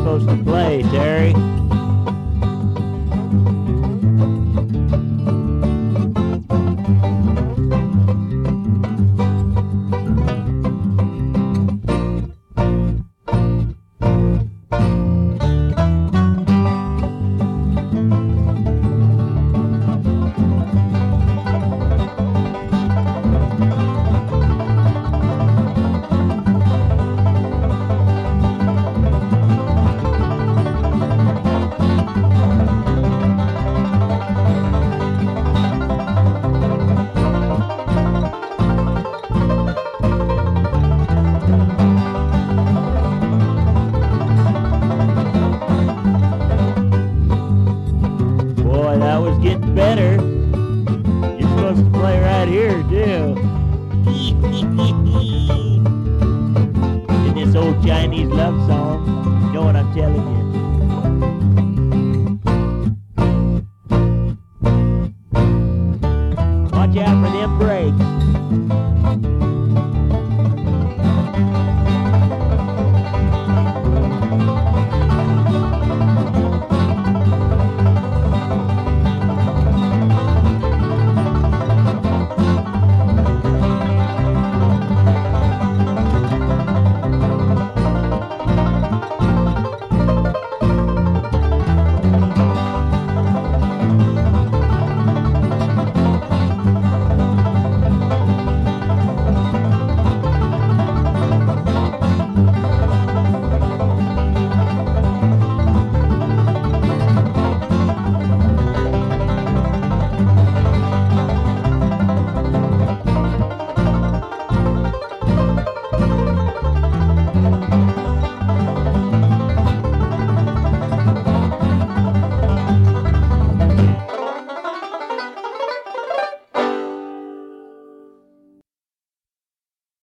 supposed to play, Terry? Boy, that was getting better. You're supposed to play right here, too. In this old Chinese love song. You know what I'm telling you.